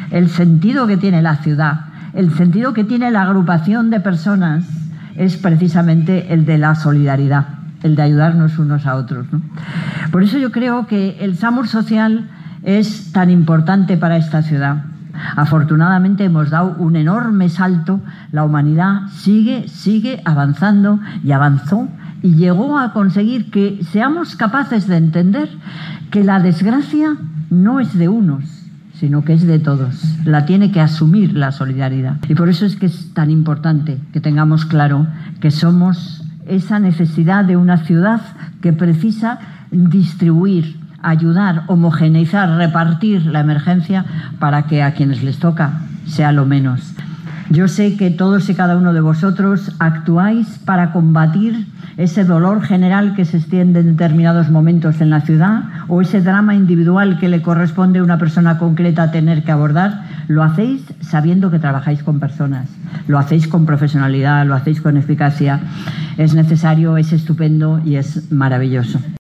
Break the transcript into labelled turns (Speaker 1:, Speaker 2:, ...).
Speaker 1: el sentido que tiene la ciudad, el sentido que tiene la agrupación de personas es precisamente el de la solidaridad, el de ayudarnos unos a otros, ¿no? Por eso yo creo que el SAMUR social es tan importante para esta ciudad. Afortunadamente hemos dado un enorme salto, la humanidad sigue avanzando y avanzó y llegó a conseguir que seamos capaces de entender que la desgracia no es de unos, sino que es de todos. La tiene que asumir la solidaridad. Y por eso es que es tan importante que tengamos claro que somos esa necesidad de una ciudad que precisa distribuir, ayudar, homogeneizar, repartir la emergencia para que a quienes les toca sea lo menos. Yo sé que todos y cada uno de vosotros actuáis para combatir ese dolor general que se extiende en determinados momentos en la ciudad o ese drama individual que le corresponde a una persona concreta tener que abordar. Lo hacéis sabiendo que trabajáis con personas, lo hacéis con profesionalidad, lo hacéis con eficacia. Es necesario, es estupendo y es maravilloso.